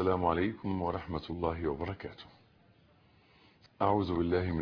السلام عليكم ورحمة الله وبركاته. أعوذ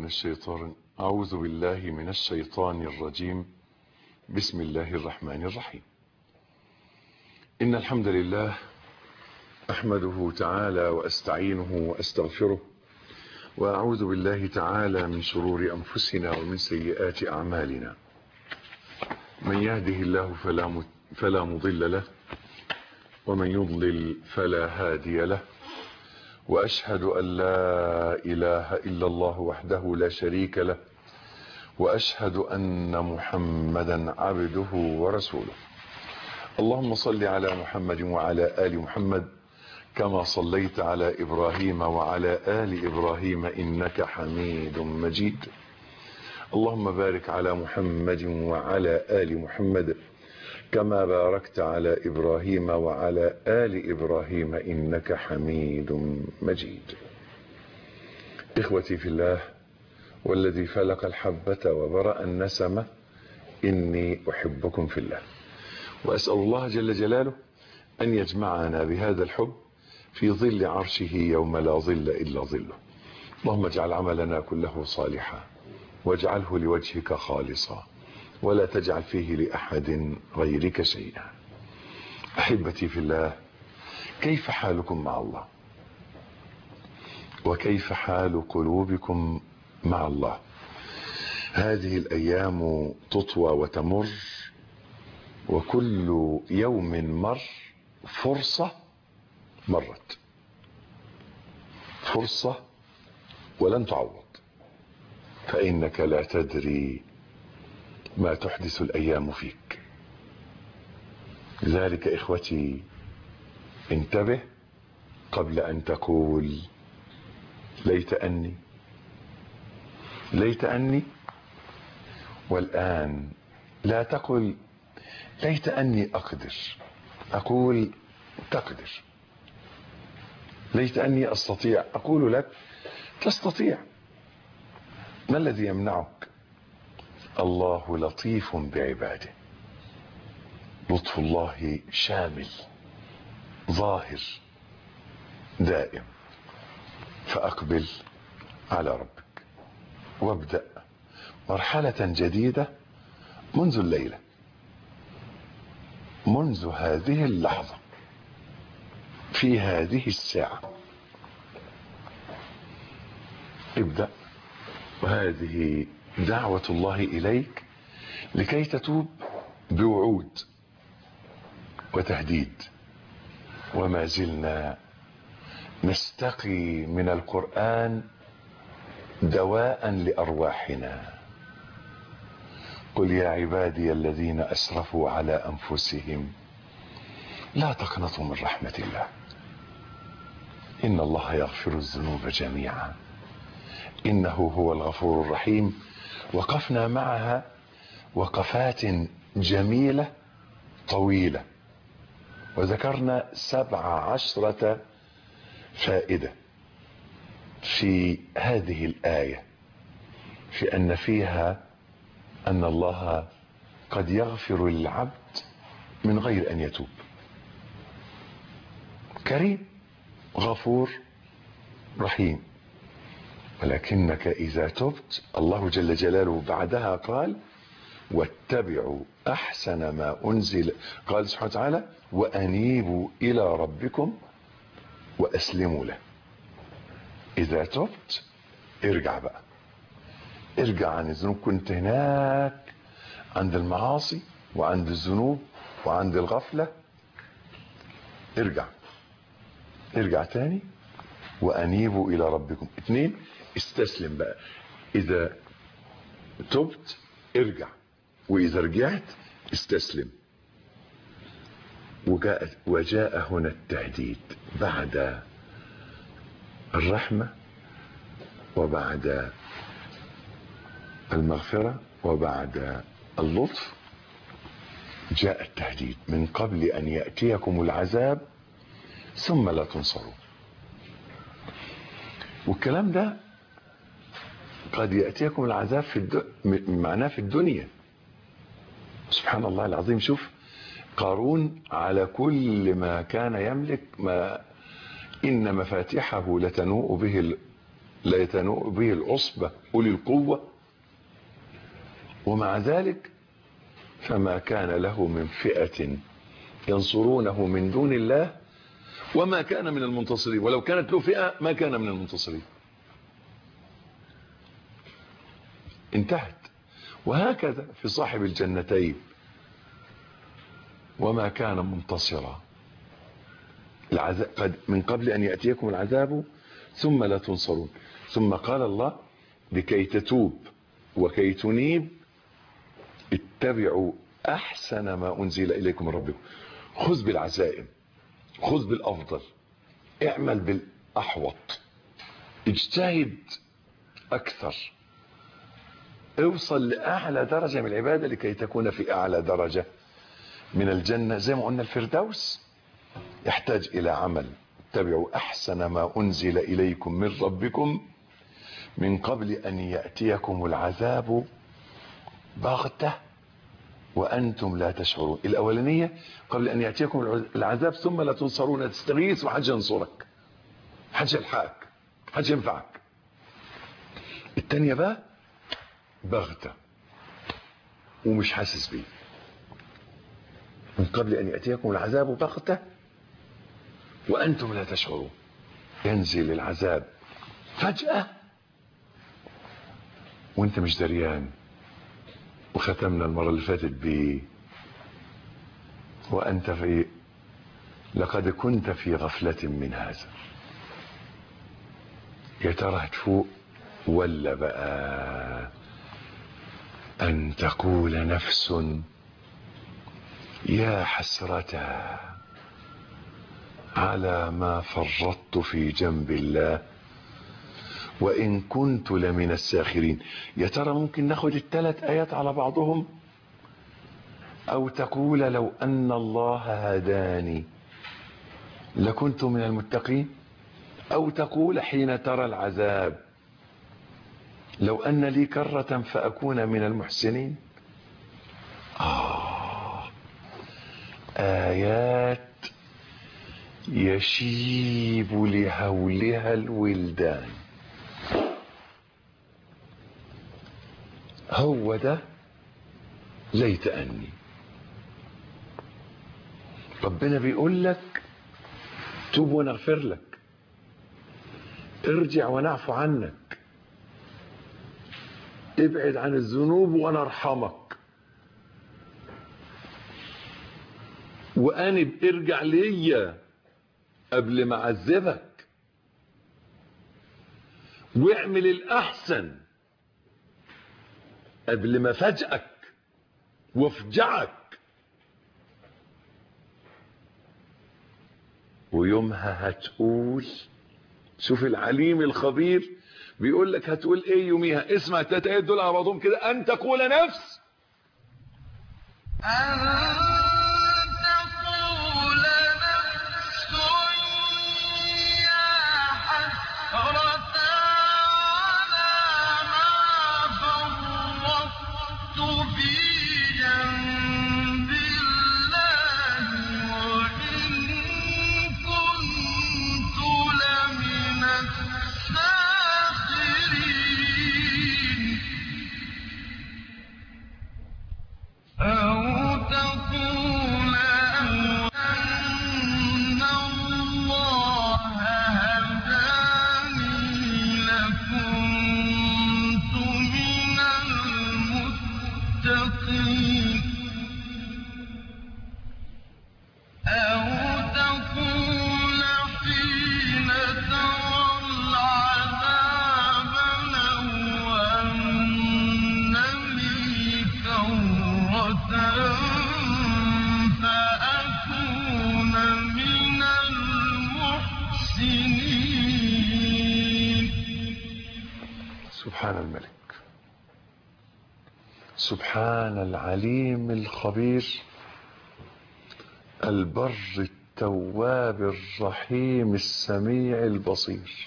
بالله من الشيطان الرجيم. بسم الله الرحمن الرحيم. إن الحمد لله أحمده تعالى وأستعينه وأستغفره، وأعوذ بالله تعالى من شرور أنفسنا ومن سيئات أعمالنا. من يهده الله فلا مضل له، ومن يضلل فلا هادي له، وأشهد أن لا إله إلا الله وحده لا شريك له، وأشهد أن محمدا عبده ورسوله. اللهم صل على محمد وعلى آل محمد كما صليت على إبراهيم وعلى آل إبراهيم إنك حميد مجيد. اللهم بارك على محمد وعلى آل محمد كما باركت على إبراهيم وعلى آل إبراهيم إنك حميد مجيد. إخوتي في الله، والذي فلق الحبة وبرأ النسمة، إني أحبكم في الله، وأسأل الله جل جلاله أن يجمعنا بهذا الحب في ظل عرشه يوم لا ظل إلا ظله. اللهم اجعل عملنا كله صالحا، واجعله لوجهك خالصا، ولا تجعل فيه لأحد غيرك شيئا. أحبتي في الله، كيف حالكم مع الله؟ وكيف حال قلوبكم مع الله؟ هذه الأيام تطوى وتمر، وكل يوم مر فرصة مرت، فرصة ولن تعوض، فإنك لا تدري ما تحدث الأيام فيك. لذلك إخوتي، انتبه قبل أن تقول ليت أني، والآن لا تقل ليت أني أقدر، أقول تقدر. ليت أني أستطيع، أقول لك تستطيع. ما الذي يمنعك؟ الله لطيف بعباده، لطف الله شامل ظاهر دائم. فأقبل على ربك، وابدأ مرحلة جديدة منذ الليلة، منذ هذه اللحظة، في هذه الساعة. ابدأ، وهذه دعوة الله إليك لكي تتوب بوعود وتهديد. وما زلنا نستقي من القرآن دواء لأرواحنا. قل يا عبادي الذين أسرفوا على أنفسهم لا تقنطوا من رحمة الله، إن الله يغفر الذنوب جميعا إنه هو الغفور الرحيم. وقفنا معها وقفات جميلة طويلة، وذكرنا 17 فائدة في هذه الآية، في أن فيها أن الله قد يغفر للعبد من غير أن يتوب. كريم غفور رحيم، ولكنك إذا تبت، الله جل جلاله بعدها قال واتبعوا أحسن ما أنزل، قال سبحانه وتعالى وأنيبوا إلى ربكم وأسلموا له. إذا تبت ارجع بقى، ارجع عن الذنوب. كنت هناك عند المعاصي وعند الذنوب وعند الغفلة، ارجع تاني. وأنيبوا إلى ربكم. 2، استسلم بقى. إذا تبت ارجع، وإذا رجعت استسلم. وجاء هنا التهديد بعد الرحمة وبعد المغفرة وبعد اللطف. جاء التهديد من قبل أن يأتيكم العذاب ثم لا تنصرون. والكلام ده قد يأتيكم العذاب معناه في الدنيا. سبحان الله العظيم. شوف قارون على كل ما كان يملك، ما إن مفاتحه لتنوء به العصبة أولي القوة، ومع ذلك فما كان له من فئة ينصرونه من دون الله وما كان من المنتصرين، ولو كانت له فئة ما كان من المنتصرين. انتهت. وهكذا في صاحب الجنتين، وما كان منتصرا من قبل أن يأتيكم العذاب ثم لا تنصرون. ثم قال الله: لكي تتوب وكي تنيب اتبعوا أحسن ما أنزل إليكم من ربكم. خذ بالعزائم، خذ بالأفضل، اعمل بالأحوط، اجتهد أكثر، اوصل لأعلى درجة من العبادة لكي تكون في أعلى درجة من الجنة. زي ما قلنا الفردوس يحتاج إلى عمل. اتبعوا أحسن ما أنزل إليكم من ربكم من قبل أن يأتيكم العذاب بغتة وأنتم لا تشعرون. الأولانية قبل أن يأتيكم العذاب ثم لا تنصرون، تستغيث وحد ينصرك، حد يلحقك، حد ينفعك. التانية بقى بغتة ومش حاسس بيه. من قبل أن يأتيكم العذاب بغتة وأنتم لا تشعرون. ينزل العذاب فجأة وانت مش دريان. وختمنا المرة اللي فاتت ب وأنت لقد كنت في غفلة من هذا. يا ترى هتفوق ولا بقى أن تقول نفس يا حسرة على ما فرطت في جنب الله وإن كنت لمن الساخرين. يا ترى ممكن ناخد الثلاث آيات على بعضهم، أو تقول لو أن الله هداني لكنت من المتقين، أو تقول حين ترى العذاب لو أن لي كرة فأكون من المحسنين. آيات يشيب لهولها الولدان. هو ده ليت أني. ربنا بيقول لك توب ونغفر لك، ارجع ونعفو عنك، ابعد عن الذنوب ونرحمك، وأنب ارجع ليا قبل ما أعذبك، واعمل الأحسن قبل ما فجأك وافجعك. ويومها هتقول، شوف العليم الخبير بيقول لك هتقول ايه يوميها. اسمع التلات ايات دول على بعضهم كده. ان تقول نفس سبحان الملك، سبحان العليم الخبير، البر التواب الرحيم السميع البصير.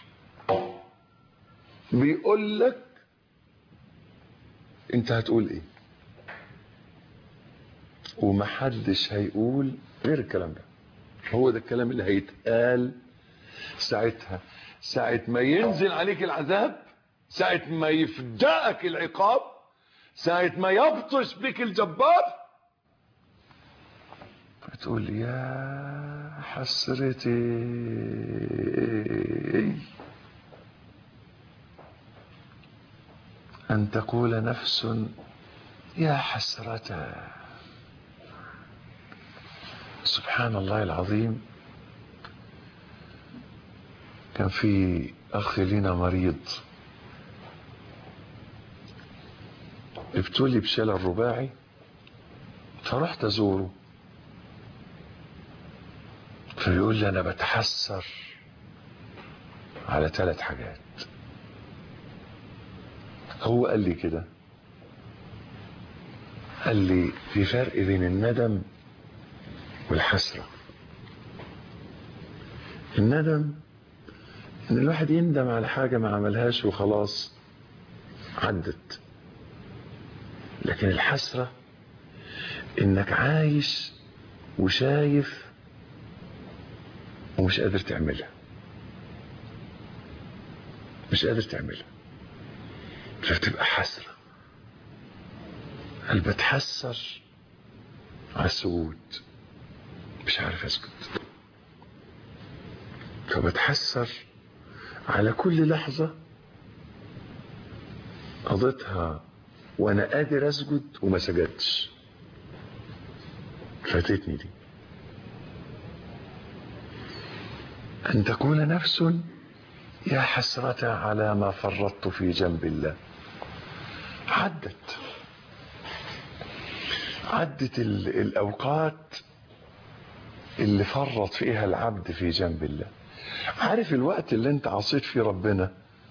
بيقول لك انت هتقول ايه، ومحدش هيقول غير الكلام ده. هو ده الكلام اللي هيتقال ساعتها ساعة ما ينزل عليك العذاب، ساعة ما يفجأك العقاب، ساعة ما يبطش بك الجبار، بتقول يا حسرتي أن تقول نفس يا حسرة. سبحان الله العظيم. كان في أخ لنا مريض ابتلي بشلل رباعي، فرحت أزوره، فيقول لي أنا بتحسر على 3 حاجات. هو قال لي كده، قال لي في فرق بين الندم والحسرة. الندم ان الواحد يندم على حاجة ما عملهاش وخلاص عدت، لكن الحسرة انك عايش وشايف ومش قادر تعملها، مش قادر تعملها، فبتبقى حسرة. هل بتحسر على السجود مش عارف اسجد، فبتحسر على كل لحظة قضيتها وانا قادر اسجد وما سجدتش، فاتتني دي. ان تقول نفس يا حسرة على ما فرطت في جنب الله. عدت الاوقات اللي فرط فيها العبد في جنب الله. عارف الوقت اللي انت عصيت فيه ربنا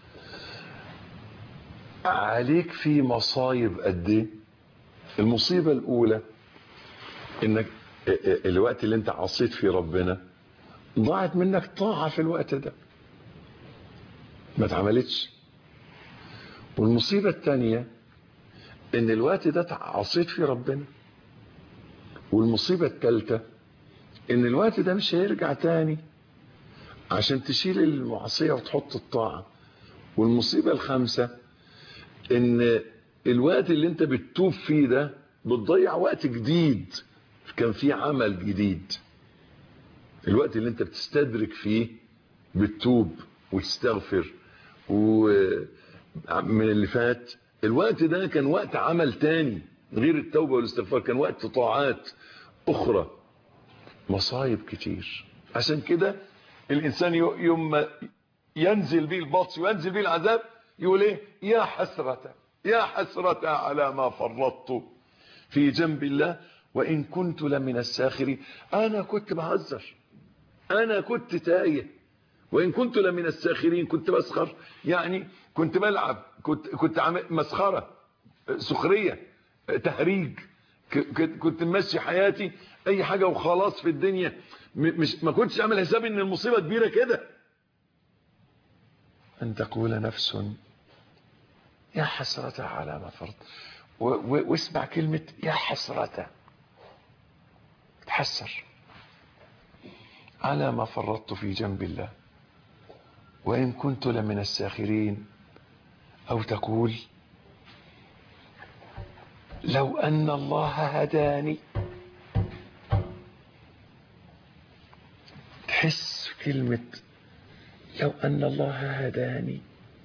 عليك فيه مصايب قد ايه؟ المصيبة الاولى انك الوقت اللي انت عصيت فيه ربنا ضاعت منك طاعة في الوقت ده ما اتعملتش. والمصيبة الثانية ان الوقت ده عصيت فيه ربنا. والمصيبة الثالثة ان الوقت ده مش هيرجع تاني عشان تشيل المعصية وتحط الطاعة. والمصيبة الخامسة ان الوقت اللي انت بتتوب فيه ده بتضيع وقت جديد كان فيه عمل جديد. الوقت اللي انت بتستدرك فيه بتتوب وتستغفر ومن اللي فات، الوقت ده كان وقت عمل تاني غير التوبة والاستغفار، كان وقت طاعات اخرى، مصايب كتير. عشان كده الانسان يوم ما ينزل به البطش وينزل به العذاب يقول ايه؟ يا حسرة، يا حسرة على ما فرطت في جنب الله وان كنت لمن الساخرين. انا كنت بهزر، انا كنت تايه، وان كنت لمن الساخرين، كنت بسخر، يعني كنت بلعب، كنت عامل مسخرة، سخرية، تهريج، كنت ماشي حياتي اي حاجة وخلاص في الدنيا، مش ما كنتش عامل حسابي ان المصيبة كبيرة كده. ان تقول نفس يا حسرة على ما فرط، واسمع كلمة يا حسرة، تحسر على ما فرطت في جنب الله وإن كنت لمن الساخرين. أو تقول لو أن الله هداني. تحس كلمة لو أن الله هداني.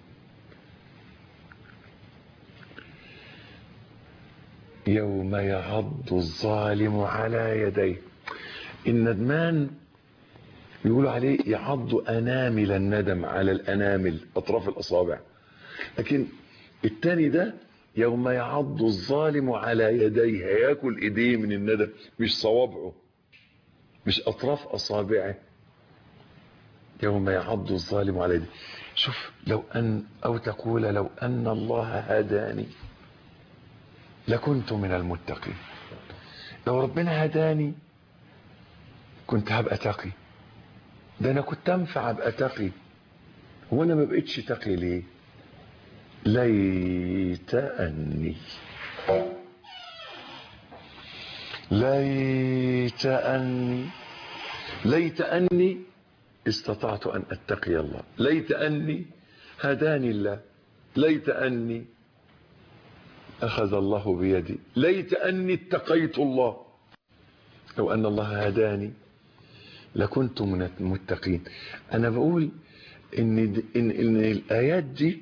يوم يعض الظالم على يديه. الندمان يقولوا عليه يعض أنامل الندم على الأنامل، أطراف الأصابع. لكن التاني ده يوم يعض الظالم على يديه، هياكل ايديه من الندم، مش صوابعه، مش أطراف أصابعه. يوم يعض الظالم على يديه. شوف، لو أن أو تقول لو أن الله هداني لكنت من المتقين. لو ربنا هداني كنت هبقى تقي، ده أنا كنت أنفع أبقى تقي. هو أنا ما بقتش تقي ليه؟ ليت أني ليت أني استطعت أن أتقي الله، ليت أني هداني الله، ليت أني أخذ الله بيدي، ليت أني اتقيت الله. لو أن الله هداني لكنت من المتقين. أنا بقول إن الآيات دي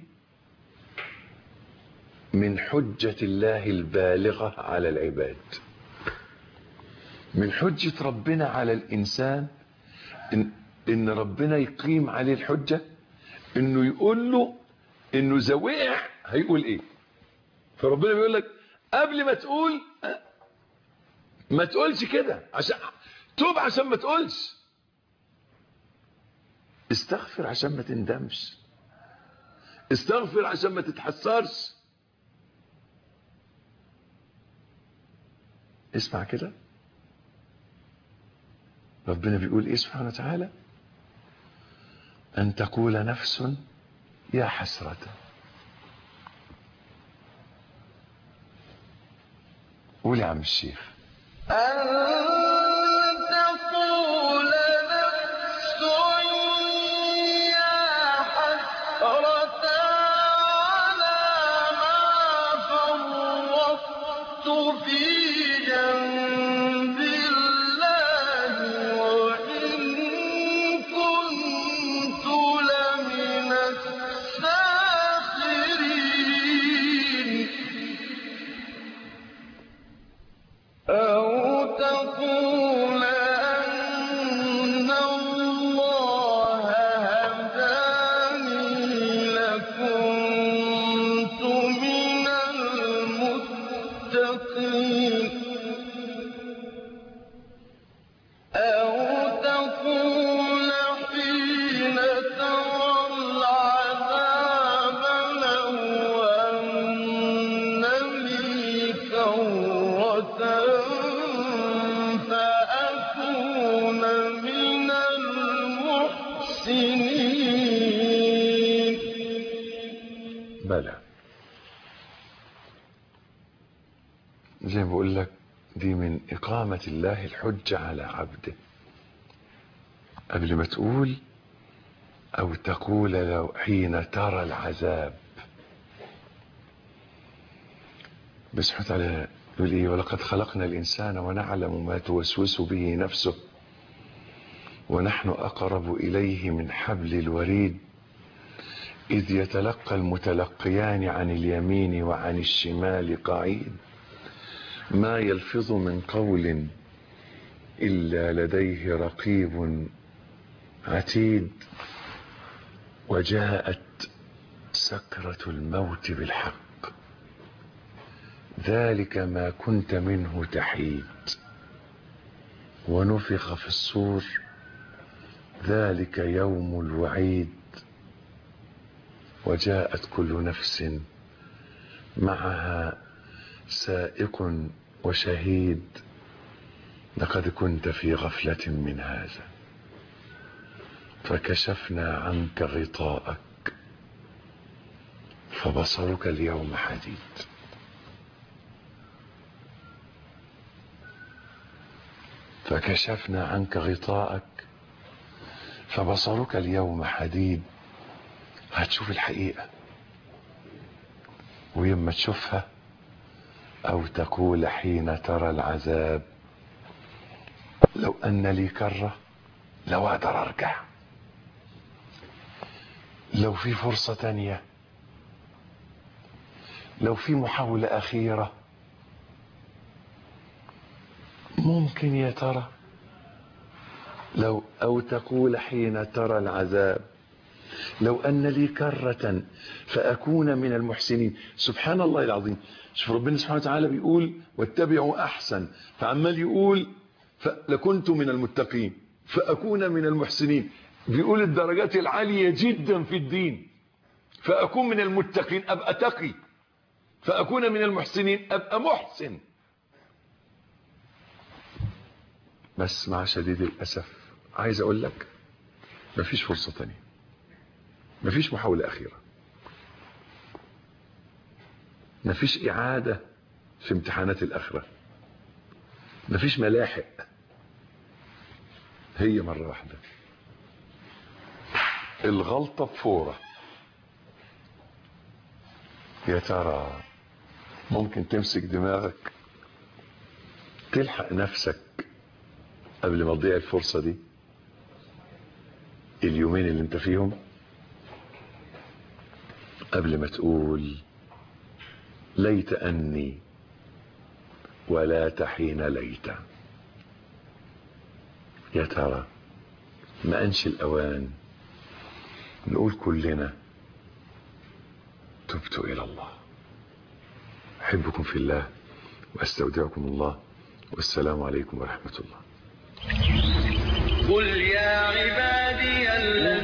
من حجة الله البالغة على العباد، من حجة ربنا على الإنسان، إن ربنا يقيم عليه الحجة، إنه يقول له إنه زوقع هيقول إيه. فربنا بيقول لك قبل ما تقول ما تقولش كده، عشان توب، عشان ما تقولش، استغفر عشان ما تندمش، استغفر عشان ما تتحسرش. اسمع كده، ربنا بيقول ايه سبحانه وتعالى؟ ان تقول نفس يا حسرة. قول يا عم الشيخ. أن تقول نفس يا حسرة على ما فرطت في جنب الله وإن كنت لمن الساخرين. أو تقول أن الله هداني لكنت من المتقين. أو تقول حين ترى العذاب لو أن لي كرة فأكون من المحسنين. بلى، زي ما بقول لك دي من إقامة الله الحجة على عبده. قبل ما تقول أو تقول لو حين ترى العذاب، بس سبحانه وتعالى يقول إيه؟ ولقد خلقنا الإنسان ونعلم ما توسوس به نفسه ونحن أقرب إليه من حبل الوريد إذ يتلقى المتلقيان عن اليمين وعن الشمال قعيد ما يلفظ من قول إلا لديه رقيب عتيد وجاءت سكرة الموت بالحق ذلك ما كنت منه تحيد ونفخ في الصور ذلك يوم الوعيد وجاءت كل نفس معها سائق وشهيد لقد كنت في غفلة من هذا فكشفنا عنك غطاءك فبصرك اليوم حديد. فكشفنا عنك غطاءك فبصرك اليوم حديد. هتشوف الحقيقة، ويما تشوفها أو تقول حين ترى العذاب لو أن لي كرة لو أقدر أرجع، لو في فرصة تانية، لو في محاولة أخيرة، ممكن يا ترى. لو أو تقول حين ترى العذاب لو أن لي كرة فأكون من المحسنين. سبحان الله العظيم. شوف ربنا سبحانه وتعالى بيقول واتبعوا أحسن، فعمال يقول لكنت من المتقين فأكون من المحسنين. بيقول الدرجات العالية جدا في الدين. فأكون من المتقين أبقى تقي، فأكون من المحسنين أبقى محسن. بس مع شديد الأسف عايز أقول لك مفيش فرصة تانية، مفيش محاولة أخيرة، مفيش إعادة في امتحانات الآخرة، مفيش ملاحق، هي مرة واحدة. الغلطة بفورة. يا ترى ممكن تمسك دماغك تلحق نفسك قبل ما تضيع الفرصة دي، اليومين اللي انت فيهم، قبل ما تقول ليت أني ولا تحين ليت؟ يا ترى ما أنش الأوان نقول كلنا تبت إلى الله؟ أحبكم في الله وأستودعكم الله، والسلام عليكم ورحمة الله. قل يا عبادي